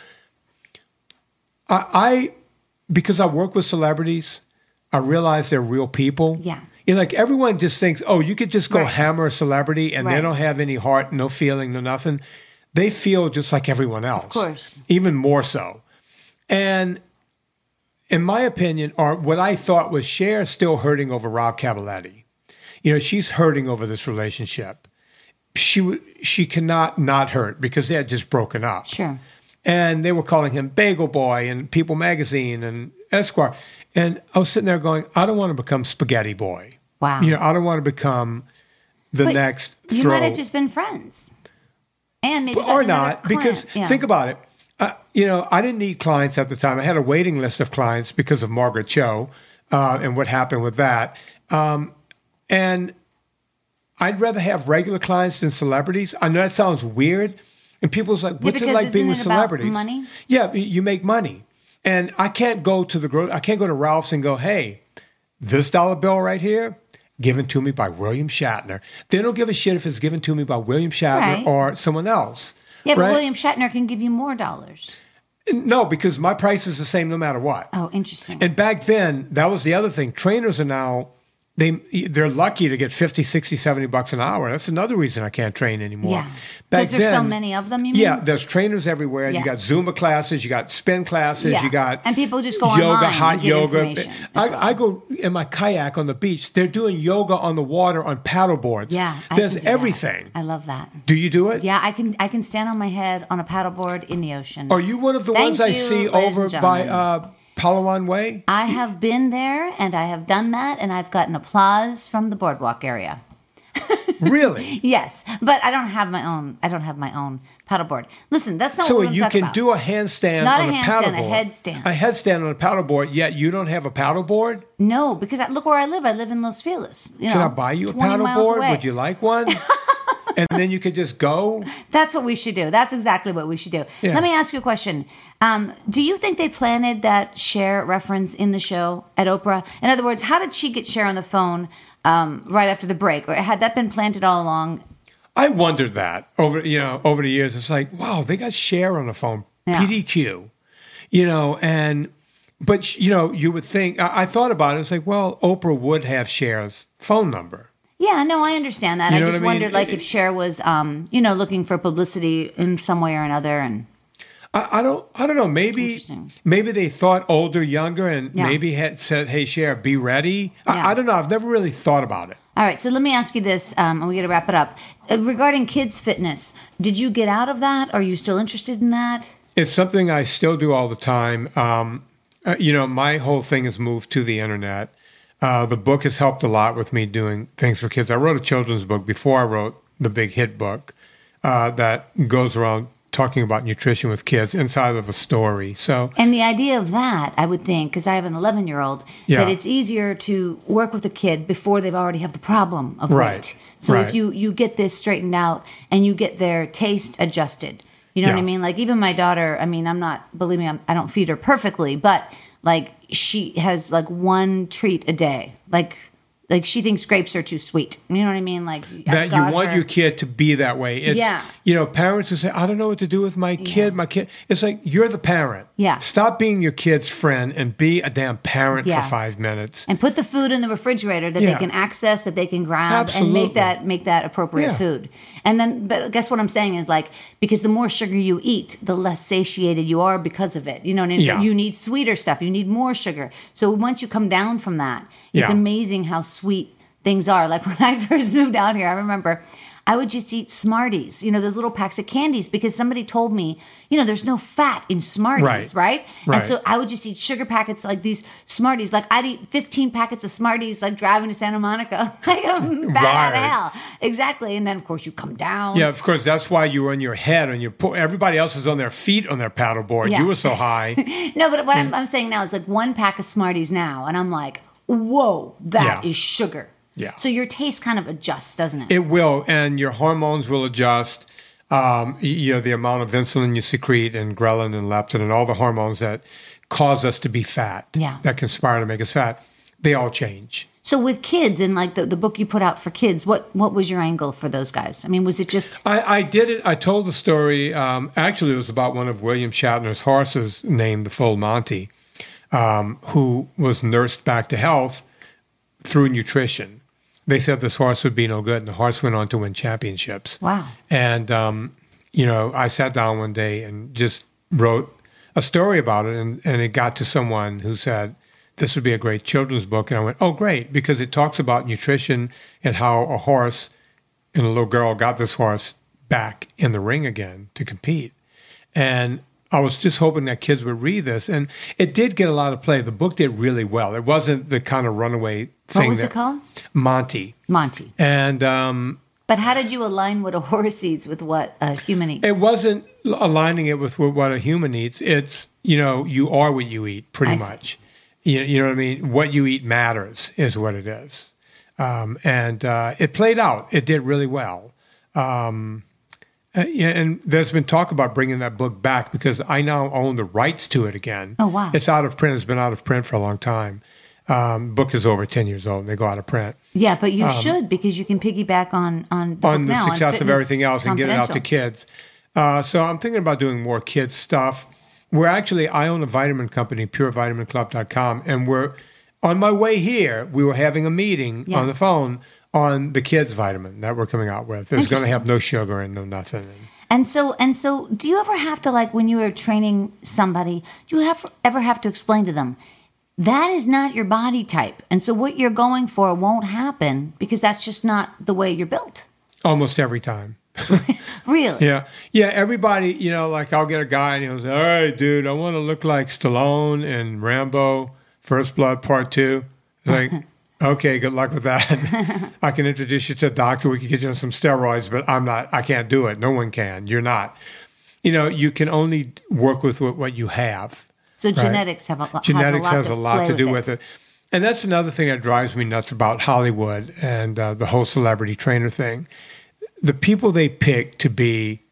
I, I because I work with celebrities, I realize they're real people. Yeah. You know, like everyone just thinks, oh, you could just go Right. hammer a celebrity and Right. they don't have any heart, no feeling, no nothing. They feel just like everyone else. Of course. Even more so. And in my opinion, or what I thought was Cher still hurting over Rob Cavaletti. You know, she's hurting over this relationship. She w- she cannot not hurt because they had just broken up. Sure. And they were calling him Bagel Boy and People Magazine and Esquire. And I was sitting there going, I don't want to become Spaghetti Boy. Wow. You know, I don't want to become the But next You throw. might have just been friends. And maybe But- got or another not, client. because Yeah. think about it. Uh, you know, I didn't need clients at the time. I had a waiting list of clients because of Margaret Cho uh, and what happened with that. Um, and I'd rather have regular clients than celebrities. I know that sounds weird. And people's like, what's it because like being isn't with it about celebrities? money? Yeah, you make money. And I can't go to the gro- I can't go to Ralph's and go, hey, this dollar bill right here, given to me by William Shatner. They don't give a shit if it's given to me by William Shatner Right. or someone else. Yeah, but right? William Shatner can give you more dollars. No, because my price is the same no matter what. Oh, interesting. And back then, that was the other thing. Trainers are now, they, they're lucky to get fifty, sixty, seventy bucks an hour. That's another reason I can't train anymore. Yeah. Back Because there's then, so many of them, you mean? Yeah, there's trainers everywhere. Yeah. You got Zumba classes, you got spin classes, Yeah. you got And people just go yoga, online hot and get yoga. information as well. I, I go in my kayak on the beach. They're doing yoga on the water on paddle boards. Yeah. I There's can do that. everything. I love that. Do you do it? Yeah, I can I can stand on my head on a paddleboard in the ocean. Are you one of the Thank ones I you, see ladies over and by gentlemen. uh, Palawan Way? I have been there and I have done that and I've gotten applause from the boardwalk area. Really? Yes, but I don't have my own. I don't have my own paddleboard. Listen, that's not So what I'm you talking can about. do a handstand Not on a a, handstand, a paddleboard. headstand. A headstand on a paddleboard, yet you don't have a paddleboard? No, because I, look where I live. I live in Los Feliz. You Can know, I buy you a twenty miles paddleboard? away. Would you like one? And then you could just go? That's what we should do. That's exactly what we should do. Yeah. Let me ask you a question. Um, do you think they planted that Cher reference in the show at Oprah? In other words, how did she get Cher on the phone um, right after the break? Or had that been planted all along? I wondered that over you know over the years. It's like, wow, they got Cher on the phone, Yeah. P D Q, you know, and but you know, you would think. I, I thought about it. It's like, well, Oprah would have Cher's phone number. Yeah, no, I understand that. You I know just what I mean? wondered, like, if Cher was, um, you know, looking for publicity in some way or another. And I, I don't. I don't know. Maybe Interesting. maybe they thought older, younger, and Yeah. maybe had said, "Hey, Cher, be ready." Yeah. I, I don't know. I've never really thought about it. all right, so let me ask you this, um, and we got to wrap it up. Uh, regarding kids' fitness, did you get out of that? Are you still interested in that? It's something I still do all the time. Um, uh, you know, my whole thing has moved to the internet. Uh, the book has helped a lot with me doing things for kids. I wrote a children's book before I wrote the big hit book uh, that goes around talking about nutrition with kids inside of a story. So, And the idea of that, I would think, because I have an eleven-year-old, Yeah. that it's easier to work with a kid before they've already have the problem of Right, weight. So right. if you, you get this straightened out and you get their taste adjusted, you know what I Yeah. mean? Like even my daughter, I mean, I'm not, believe me, I'm, I don't feed her perfectly, but like she has like one treat a day. Like like she thinks grapes are too sweet. You know what I mean? Like I've that you got want her- your kid to be that way. It's, Yeah. You know, parents who say, I don't know what to do with my kid, my kid. It's like, you're the parent. Yeah. Stop being your kid's friend and be a damn parent Yeah. for five minutes. and put the food in the refrigerator that Yeah. they can access, that they can grab, Absolutely. and make that make that appropriate Yeah. food. And then, but guess what I'm saying is like because the more sugar you eat, the less satiated you are because of it. You know, and Yeah. you need sweeter stuff. You need more sugar. So once you come down from that, it's Yeah. amazing how sweet things are. Like when I first moved out here, I remember I would just eat Smarties, you know, those little packs of candies because somebody told me, you know, there's no fat in Smarties, right? Right. And Right. so I would just eat sugar packets like these Smarties. Like I'd eat fifteen packets of Smarties, like driving to Santa Monica. Like I'm bad Right. at hell. Exactly. And then of course you come down. Yeah, of course. That's why you were on your head and your po- everybody else is on their feet on their paddleboard. Yeah. You were so high. No, but what I'm, I'm saying now is like one pack of Smarties now, and I'm like, whoa, that Yeah. is sugar. Yeah. So your taste kind of adjusts, doesn't it? It will, and your hormones will adjust. Um, y- you know, the amount of insulin you secrete and ghrelin and leptin and all the hormones that cause us to be fat, Yeah. that conspire to make us fat, they all change. So with kids and like the, the book you put out for kids, what what was your angle for those guys? I mean, was it just I, I did it. I told the story. Um, actually, it was about one of William Shatner's horses named the Full Monty, um, who was nursed back to health through nutrition. They said this horse would be no good, and the horse went on to win championships. wow? And, um, you know, I sat down one day and just wrote a story about it, and, and it got to someone who said, this would be a great children's book. And I went, oh, great, because it talks about nutrition and how a horse and a little girl got this horse back in the ring again to compete. And I was just hoping that kids would read this. And it did get a lot of play. The book did really well. It wasn't the kind of runaway thing. What was that, it called? Monty. Monty. And um, But how did you align what a horse eats with what a human eats? it wasn't aligning it with what a human eats. It's, you know, you are what you eat, pretty I see. much. You, you know what I mean? What you eat matters is what it is. Um, and uh, it played out. It did really well. Um, uh, yeah, and there's been talk about bringing that book back because I now own the rights to it again. Oh, wow. It's out of print. It's been out of print for a long time. Um, book is over ten years old. And they go out of print. Yeah, but you should because you can piggyback on on the Um, on book the now, success of Fitness everything else and get it out to Confidential. kids. Uh, so I'm thinking about doing more kids stuff. we're actually, I own a vitamin company, pure vitamin club dot com, and we're, on my way here, we were having a meeting Yeah. on the phone on the kids' vitamin that we're coming out with. It's going to have no sugar and no nothing. And so, and so, do you ever have to, like, when you were training somebody, do you have ever have to explain to them, that is not your body type, and so what you're going for won't happen because that's just not the way you're built? Almost every time. Really? Yeah. Yeah, everybody, you know, like I'll get a guy and he'll say, all right, dude, I want to look like Stallone in Rambo, First Blood Part two. It's like, okay, good luck with that. I can introduce you to a doctor. We can get you on some steroids, but I'm not, I can't do it. No one can. You're not. You know, you can only work with what, what you have. So right? genetics have a lot. Genetics has a lot, has a lot to, to do with with it. it. And that's another thing that drives me nuts about Hollywood and uh, the whole celebrity trainer thing. The people they pick to be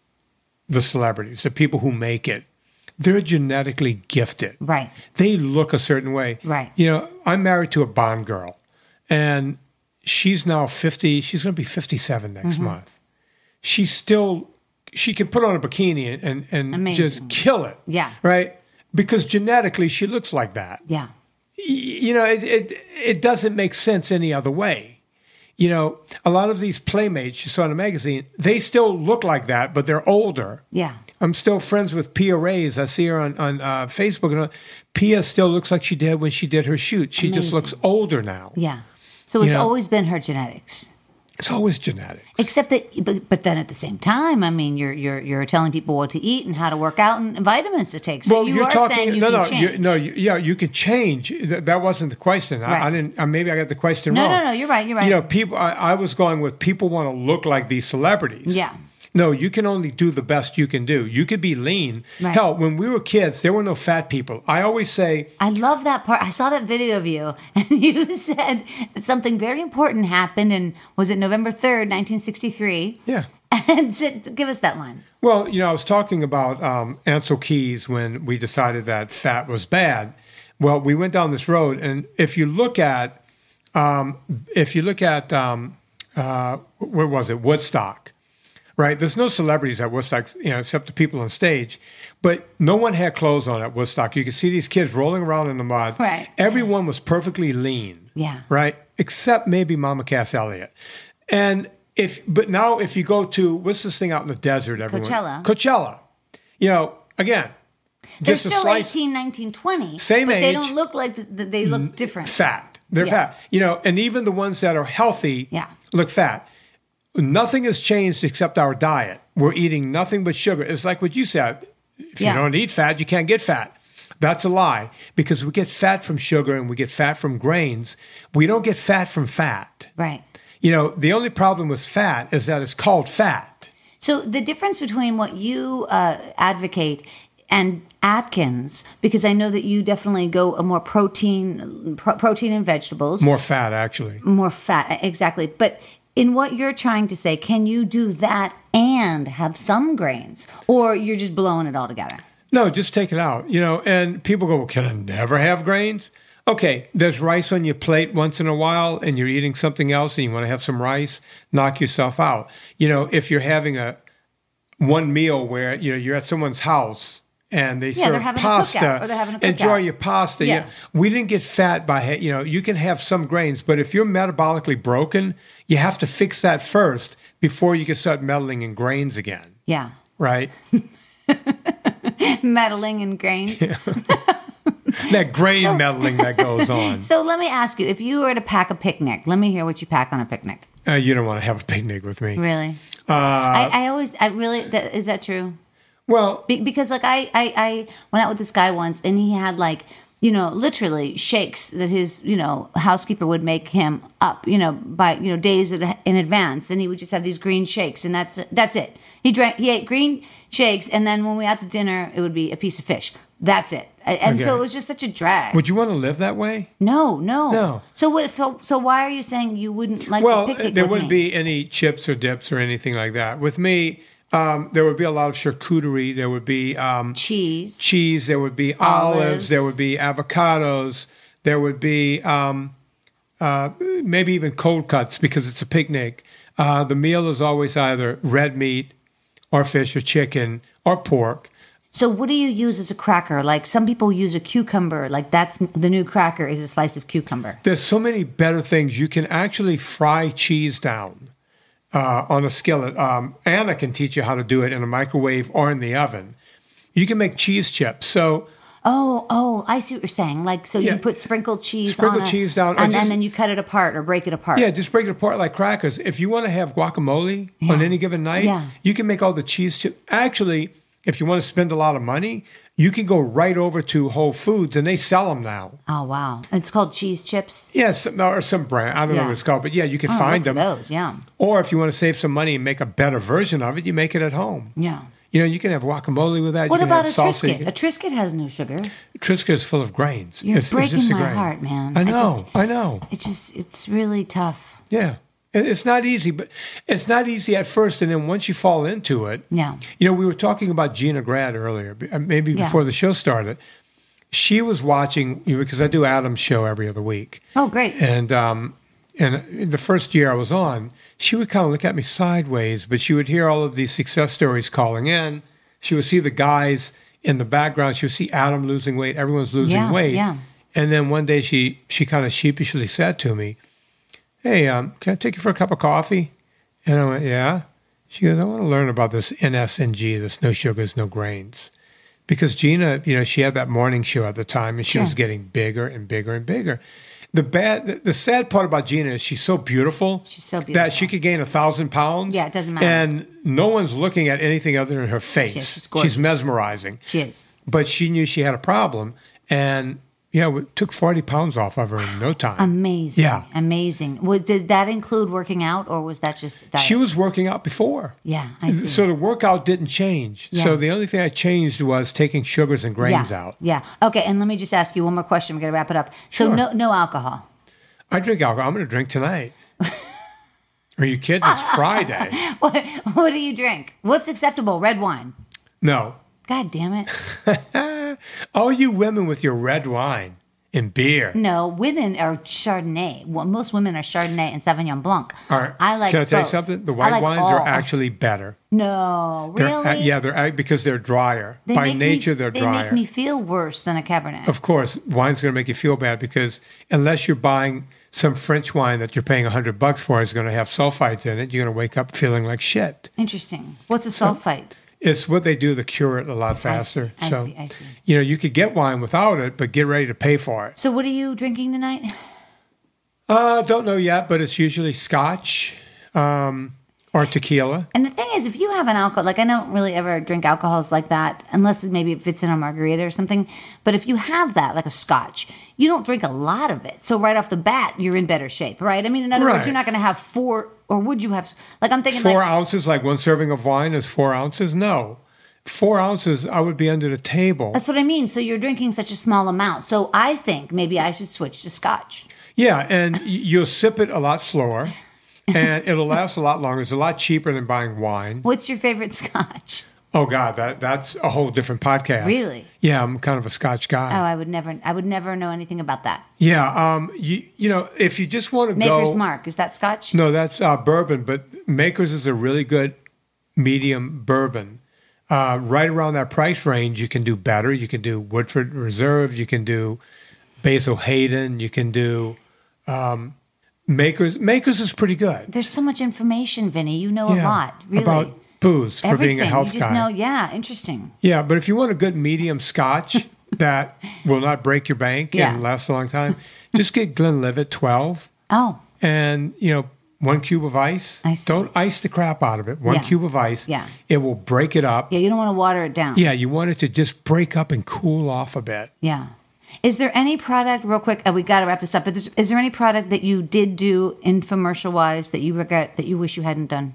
the celebrities, the people who make it, they're genetically gifted. Right. They look a certain way. Right. You know, I'm married to a Bond girl, and she's now fifty. She's going to be fifty-seven next Mm-hmm. month. She's still, she can put on a bikini and, and Amazing. just kill it. Yeah. Right? Because genetically, she looks like that. Yeah. You know, it, it it doesn't make sense any other way. You know, a lot of these playmates you saw in a magazine, they still look like that, but they're older. Yeah. I'm still friends with Pia Reyes. I see her on, on uh, Facebook. And Pia still looks like she did when she did her shoot. She Amazing. just looks older now. Yeah. So it's You know? always been her genetics. It's always genetics. Except that, but, but then at the same time, I mean, you're you're you're telling people what to eat and how to work out and vitamins to take. So well, you you're are talking. saying you no, can no, change. you, no. You, yeah, you can change. That, that wasn't the question. Right. I, I didn't. Uh, maybe I got the question No, wrong. no, no. You're right. You're right. You know, people. I, I was going with people want to look like these celebrities. Yeah. No, you can only do the best you can do. You could be lean. Right. Hell, when we were kids, there were no fat people. I always say, I love that part. I saw that video of you, and you said that something very important happened, and was it November third, nineteen sixty-three? yeah. And said, give us that line. Well, you know, I was talking about um, Ansel Keys when we decided that fat was bad. Well, we went down this road, and if you look at, um, if you look at, um, uh, where was it, Woodstock, right? There's no celebrities at Woodstock, you know, except the people on stage. But no one had clothes on at Woodstock. You could see these kids rolling around in the mud. Right. Everyone was perfectly lean. Yeah. Right? Except maybe Mama Cass Elliot. And if, but now if you go to, what's this thing out in the desert? Everyone? Coachella. Coachella. You know, again, They're just a still slice. eighteen, nineteen, twenty. Same but They age. don't look like, the, the, they look different. Fat. They're Yeah. fat. You know, and even the ones that are healthy Yeah. look fat. Nothing has changed except our diet. We're eating nothing but sugar. It's like what you said. If Yeah. you don't eat fat, you can't get fat. That's a lie because we get fat from sugar and we get fat from grains. We don't get fat from fat. Right. You know, the only problem with fat is that it's called fat. So the difference between what you uh, advocate and Atkins, because I know that you definitely go a more protein, pro- protein and vegetables, More fat, actually. more fat, exactly. But in what you're trying to say, can you do that and have some grains, or you're just blowing it all together? No, just take it out. You know, and people go, well, can I never have grains? Okay, there's rice on your plate once in a while and you're eating something else and you want to have some rice, knock yourself out. You know, if you're having a one meal where, you know, you're at someone's house and they Yeah, they're serve having a pasta, cookout, or they're having a cookout. enjoy your pasta. Yeah. Yeah. We didn't get fat by, ha- you know, you can have some grains, but if you're metabolically broken, you have to fix that first before you can start meddling in grains again, Yeah. right? Meddling in grains. That grain meddling that goes on. So let me ask you, if you were to pack a picnic, let me hear what you pack on a picnic. Uh, you don't want to have a picnic with me. Really? Uh, I, I always, I really, that, is that true? well, Be, because like I, I, I went out with this guy once and he had like, you know, literally shakes that his, you know, housekeeper would make him up, you know, by, you know, days in advance. And he would just have these green shakes and that's, that's it. He drank, he ate green shakes. And then when we out to dinner, it would be a piece of fish. That's it. And Okay. so it was just such a drag. would you want to live that way? No, no. No. So what, so, so why are you saying you wouldn't like Well, the picnic there with wouldn't me? be any chips or dips or anything like that. With me, um, there would be a lot of charcuterie. There would be um, Cheese. cheese. There would be olives. Olives. There would be avocados. There would be um, uh, maybe even cold cuts because it's a picnic. Uh, the meal is always either red meat or fish or chicken or pork. So what do you use as a cracker? Like some people use a cucumber. Like that's the new cracker is a slice of cucumber. There's so many better things. You can actually fry cheese down uh, on a skillet. Um, Anna can teach you how to do it in a microwave or in the oven. You can make cheese chips. So Oh, oh, I see what you're saying. Like, so Yeah. you put sprinkled cheese Sprinkle on it, cheese down, or and, just- and then you cut it apart or break it apart. yeah, just break it apart like crackers. If you want to have guacamole on Yeah. any given night, Yeah. you can make all the cheese chips. Actually, if you want to spend a lot of money, you can go right over to Whole Foods and they sell them now. Oh, wow. It's called cheese chips. Yes, or some brand. I don't know Yeah. what it's called, but yeah, you can Oh, find look them. for those, yeah. Or if you want to save some money and make a better version of it, you make it at home. Yeah. You know, you can have guacamole with that. What you can about a have salsa. Triscuit? A Triscuit has no sugar. Triscuit is full of grains. You're It's- it's breaking just a my grain. heart, man. I I know. just- I know. It's just, it's really tough. Yeah. It- It's not easy, but it's not easy at first. And then once you fall into it, Yeah. you know, we were talking about Gina Grad earlier, b- uh, maybe Yeah. before the show started. She was watching, you know, because I do Adam's show every other week. Oh, great. And um, and the first year I was on, she would kind of look at me sideways, but she would hear all of these success stories calling in. She would see the guys in the background. She would see Adam losing weight. Everyone's losing Yeah, weight. yeah. And then one day she she kind of sheepishly said to me, "Hey, um, can I take you for a cup of coffee?" And I went, "Yeah." She goes, "I want to learn about this N S N G, this no sugars, no grains." Because Gina, you know, she had that morning show at the time, and she Sure. was getting bigger and bigger and bigger. The bad, the, the sad part about Gina is she's so beautiful. She's so that beautiful. she could gain a thousand pounds. Yeah, it doesn't matter. And no one's looking at anything other than her face. Yes, she's gorgeous. she's mesmerizing. She is. But she knew she had a problem, and yeah, we took forty pounds off of her in no time. Amazing. Yeah. Amazing. Well, does that include working out or was that just diet? She was working out before. Yeah, I see. So the workout didn't change. Yeah. So the only thing I changed was taking sugars and grains yeah. out. Yeah. Okay, and let me just ask you one more question. We're going to wrap it up. So Sure. no no alcohol. I drink alcohol. I'm going to drink tonight. Are you kidding? It's Friday. What, what do you drink? What's acceptable? Red wine. No. God damn it. All you women with your red wine and beer. No, women are Chardonnay. Well, most women are Chardonnay and Sauvignon Blanc. All right. I like Can I tell you both. something? The I white like wines all. are actually better. No, They're, really? uh, yeah, they're uh, because they're drier. They By make nature, me, they're they drier. make me feel worse than a Cabernet. Of course, wine's going to make you feel bad because unless you're buying some French wine that you're paying a hundred bucks for is going to have sulfites in it, you're going to wake up feeling like shit. Interesting. What's a sulfite? It's what they do to cure it a lot I faster. see, I so, see, I see. you know, you could get wine without it, but get ready to pay for it. So what are you drinking tonight? Uh, don't know yet, but it's usually scotch um, or tequila. And the thing is, if you have an alcohol, like I don't really ever drink alcohols like that, unless it maybe it fits in a margarita or something. But if you have that, like a scotch, you don't drink a lot of it. So right off the bat, you're in better shape, right? I mean, in other Right. words, you're not going to have four, or would you have? Like I'm thinking, Four like, ounces, like one serving of wine is four ounces? No. Four ounces, I would be under the table. that's what I mean. So you're drinking such a small amount. So I think maybe I should switch to scotch. Yeah, and y- you'll sip it a lot slower, and it'll last a lot longer. It's a lot cheaper than buying wine. What's your favorite scotch? Oh God, that that's a whole different podcast. Really? Yeah, I'm kind of a Scotch guy. Oh, I would never, I would never know anything about that. Yeah, um, you you know, if you just want to Maker's go, Mark, is that scotch? no, that's uh, bourbon, but Maker's is a really good medium bourbon. Uh, right around that price range, you can do better. You can do Woodford Reserve. You can do Basil Hayden. You can do um, Maker's. Maker's is pretty good. There's so much information, Vinny. You know a Yeah, lot, really. about booze for Everything. being a health you just guy. know, yeah, interesting. Yeah, but if you want a good medium Scotch that will not break your bank Yeah. and last a long time, just get Glenlivet twelve Oh, and you know one cube of ice. I see. Don't ice the crap out of it. One Yeah. cube of ice. Yeah. It will break it up. yeah, you don't want to water it down. Yeah, you want it to just break up and cool off a bit. Yeah. Is there any product, real quick, uh, we got to wrap this up, but is, is there any product that you did do infomercial-wise that you regret, that you wish you hadn't done?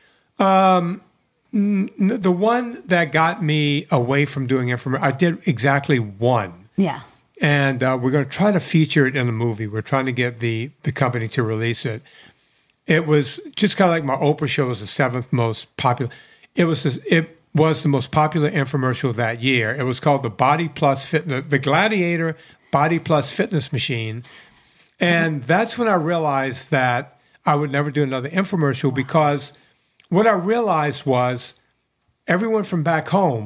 N- The one that got me away from doing information, I did exactly one. Yeah. And uh, we're going to try to feature it in the movie. We're trying to get the, the company to release it. It was just kind of like my Oprah show was the seventh most popular. It was this, it was the most popular infomercial that year. It was called the Body Plus Fitness, the Gladiator Body Plus Fitness Machine. And that's when I realized that I would never do another infomercial because what I realized was everyone from back home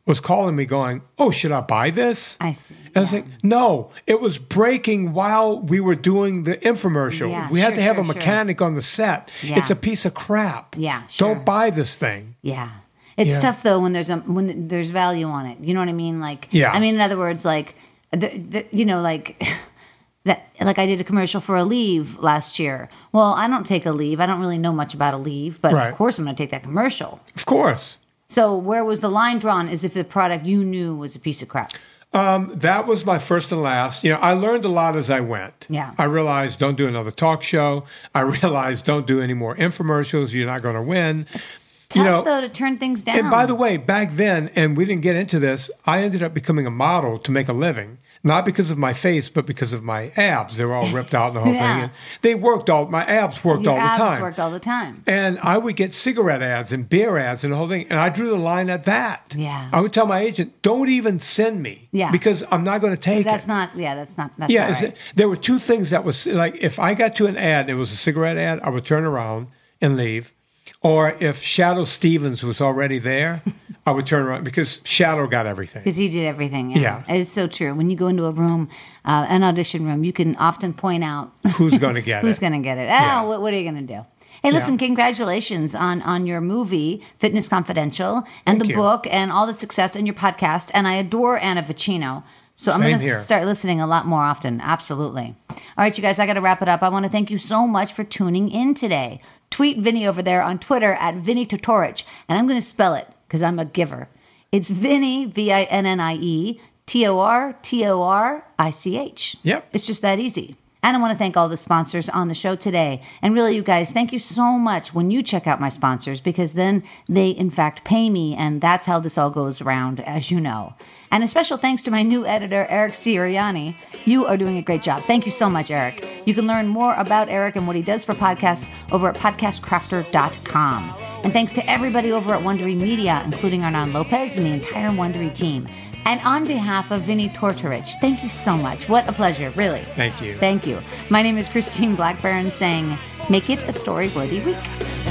was calling me going, oh, should I buy this? I see. And I was yeah. like, no, it was breaking while we were doing the infomercial. Yeah, we had sure, to have sure, a mechanic sure. on the set. Yeah. It's a piece of crap. Yeah, sure. Don't buy this thing. Yeah. It's Yeah. tough though when there's a when there's value on it. You know what I mean? Like, Yeah. I mean, in other words, like, the, the, you know, like that. Like I did a commercial for a leave last year. Well, I don't take a leave. I don't really know much about a leave, but Right. of course I'm going to take that commercial. Of course. So where was the line drawn? Is if the product you knew was a piece of crap. Um, that was my first and last. You know, I learned a lot as I went. Yeah. I realized don't do another talk show. I realized don't do any more infomercials. You're not going to win. Tough you know, though to turn things down. And by the way, back then, and we didn't get into this, I ended up becoming a model to make a living. Not because of my face, but because of my abs. They were all ripped out and the whole Yeah. thing. And they worked all, my abs worked Your all abs the time. worked all the time. And I would get cigarette ads and beer ads and the whole thing. And I drew the line at that. Yeah. I would tell my agent, don't even send me. Yeah. Because I'm not going to take That's it. not. Yeah, that's not. That's Yeah, not is right. it, there were two things that was like, if I got to an ad and it was a cigarette ad, I would turn around and leave. Or if Shadow Stevens was already there, I would turn around because Shadow got everything. Because he did everything. Yeah. Yeah. It's so true. When you go into a room, uh, an audition room, you can often point out Who's going to get who's it? going to get it. Oh, Yeah. what, what are you going to do? Hey, listen, Yeah. congratulations on, on your movie, Fitness Confidential, and Thank the you. book, and all the success in your podcast. And I adore Anna Vicino. So I'm Same going to here. start listening a lot more often. Absolutely. All right, you guys, I got to wrap it up. I want to thank you so much for tuning in today. Tweet Vinny over there on Twitter at Vinny Totorich, and I'm going to spell it because I'm a giver. It's Vinny, V I N N I E, T O R T O R I C H. Yep. It's just that easy. And I want to thank all the sponsors on the show today. And really, you guys, thank you so much when you check out my sponsors, because then they, in fact, pay me. And that's how this all goes around, as you know. And a special thanks to my new editor, Eric Siriani. You are doing a great job. Thank you so much, Eric. You can learn more about Eric and what he does for podcasts over at podcast crafter dot com. And thanks to everybody over at Wondery Media, including Arnon Lopez and the entire Wondery team. And on behalf of Vinny Tortorich, thank you so much. What a pleasure, really. Thank you. Thank you. My name is Christine Blackburn saying, make it a story-worthy week.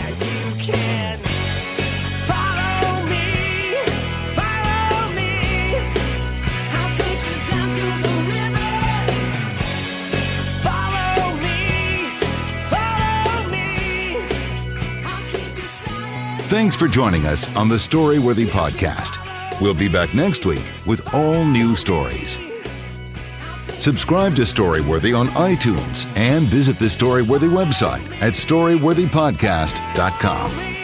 Thanks for joining us on the Storyworthy Podcast. We'll be back next week with all new stories. Subscribe to Storyworthy on iTunes and visit the Storyworthy website at storyworthy podcast dot com.